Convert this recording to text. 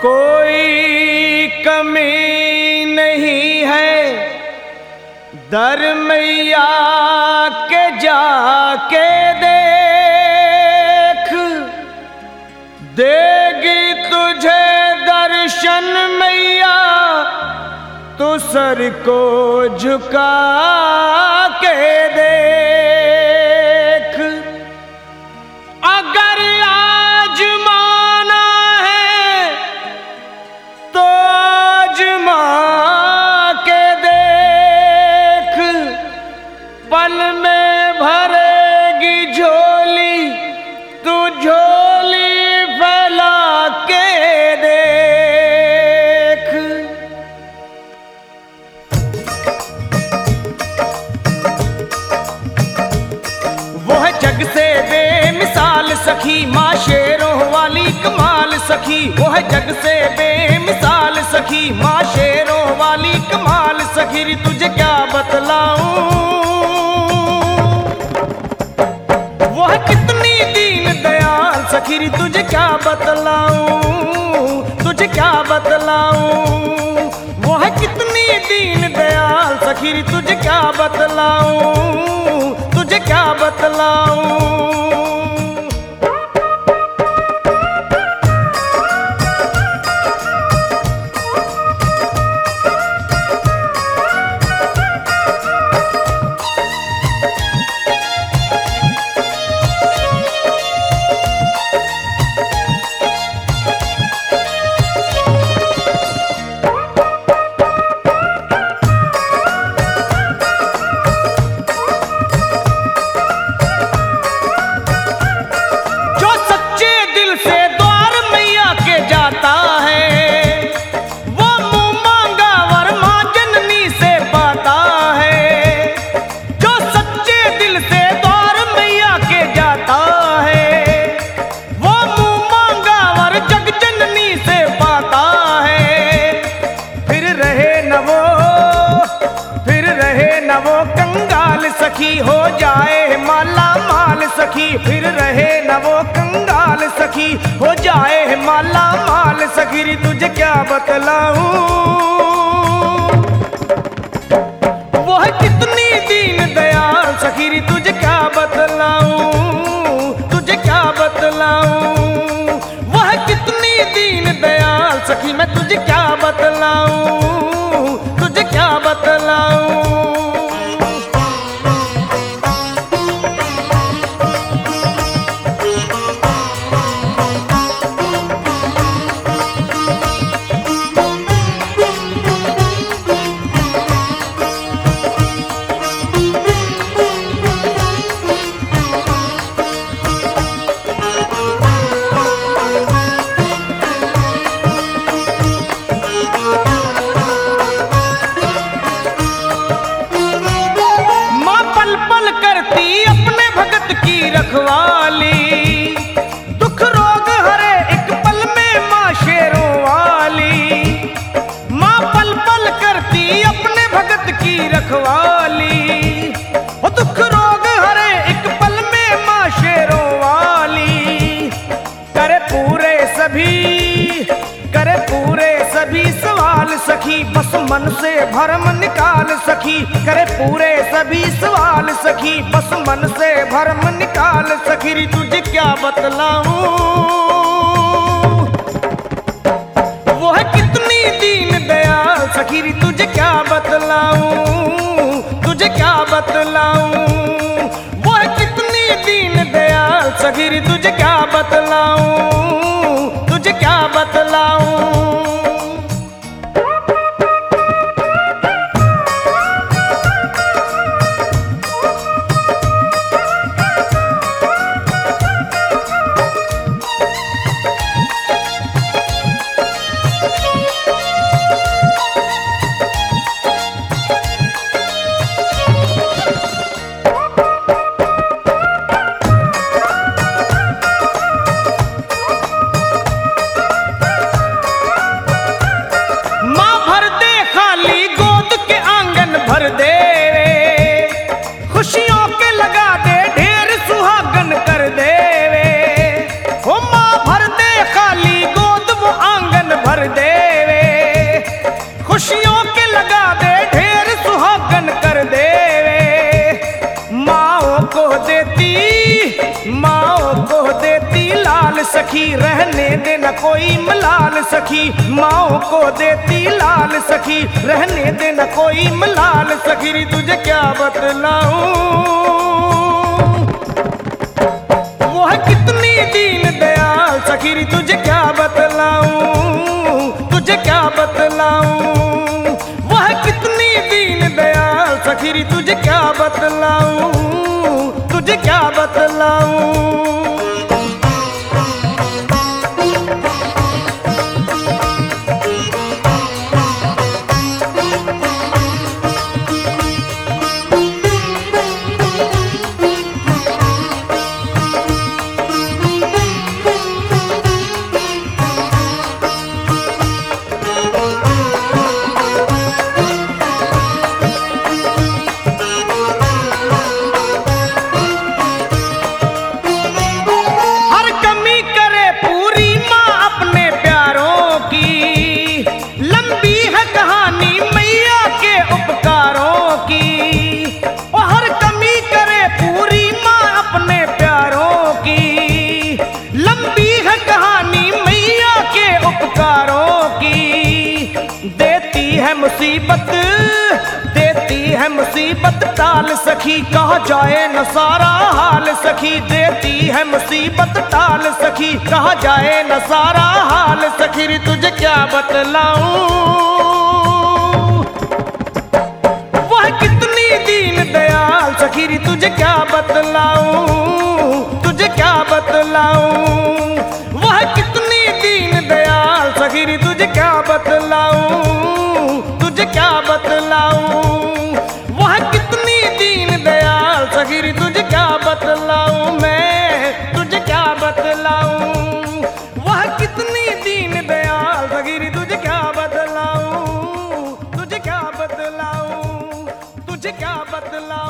कोई कमी नहीं है दर मैया के जाके देख, देगी तुझे दर्शन मैया तू सर को झुका के देख। अगर आजमाना है तो आजमा के देख, पल में भरेगी झोली तू झोली फैला के देख। वो है जग से बेमिसाल सखी माँ शेरों वाली कमाल सखी, वो है जग से बेमिसाल सखी माँ शेरों वाली कमाल सखी। तुझे क्या बतलाऊं वो है कितनी दीन दयाल सखी, तुझे क्या बतलाऊं, तुझे क्या बतलाऊं वो है कितनी दीन दयाल सखी, तुझे क्या बतलाऊं, तुझे क्या बतलाऊं। सखी हो जाए माला माल सखी, फिर रहे न वो कंगाल सखी हो जाए माला माल सखी। तुझे क्या बतलाऊं वो है कितनी दीन दयाल सखी, तुझे क्या बतलाऊं, तुझे क्या बतलाऊं वो है कितनी दीन दयाल सखी, मैं तुझे क्या बतलाऊं, तुझे क्या बतलाऊं। रखवाली दुख रोग हरे एक पल में माँ शेरों वाली, माँ पल पल करती अपने भगत की रखवाली। वो दुख रोग हरे एक पल में माँ शेरों वाली, करे पूरे सभी सवाल सखी, बस मन से भरम निकाल सखी। करे पूरे सभी सवाल सखी, बस मन से भरम निकाल सखी। तुझे क्या बतलाऊं वो है कितनी दीन दयाल सखी, तुझे क्या बतलाऊं, तुझे क्या बतलाऊं वो है कितनी दीन दयाल सखी, तुझे क्या बतलाऊं, तुझे क्या बतलाऊं। देती, माओ को देती लाल सखी, रहने देना कोई मलाल सखी। माओ को देती लाल सखी, रहने देना कोई मलाल सखी। री तुझे क्या बतलाऊं, वो है कितनी दीन दयाल सखी। री तुझे क्या बतलाऊं, तुझे क्या बतलाऊं, वो है कितनी दीन दयाल सखी। री तुझे क्या बतलाऊं, तुझे क्या बतलाऊं। मुसीबत देती है मुसीबत टाल सखी, कहा जाए न सारा हाल सखी। देती है मुसीबत टाल सखी, कहा जाए न सारा हाल सखी। री तुझे क्या बतलाऊं, वह कितनी दीन दयाल सखी। री तुझे क्या बतलाऊं, तुझे क्या बतलाऊं, वह कितनी दीन दयाल सखी। री तुझे क्या बतलाऊं, तुझे क्या बतलाऊं, वह कितनी दीन दयाल सखी। री तुझे क्या बतलाऊं, मैं तुझे क्या बतलाऊं, वह कितनी दीन दयाल सखी। री तुझे क्या बतलाऊं, तुझे क्या बतलाऊं, तुझे क्या बतलाऊं।